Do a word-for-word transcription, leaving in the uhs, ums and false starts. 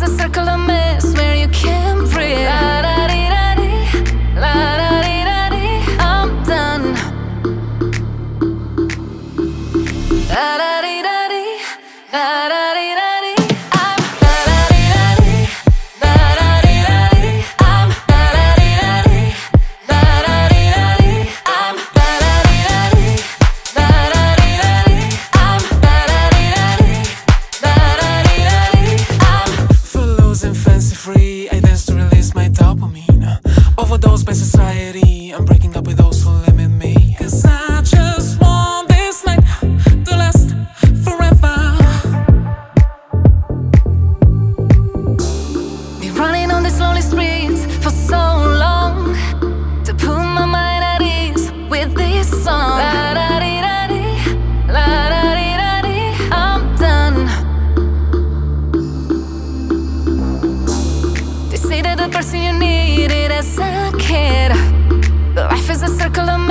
a circle of mess where you can't breathe. La da dee da dee, la da dee da dee. I'm done. La da dee da dee, la da dee da dee. I'm la da dee da dee, la da dee da dee. I'm la da dee da dee, la da dee da dee. I'm la da dee da dee, la da dee da dee. I'm la da dee da dee, la da dee da dee. I'm footloose and fancy free. I dance to release my dopamine. Overdosed by society. I'm breaking up with those who limit me. Cause I just want this night to last forever. been running on these lonely streets for so long to put my mind at ease with this song. La da dee da dee, la da dee da dee. I'm done. They say that the person you need it as a kid. Life is a circle of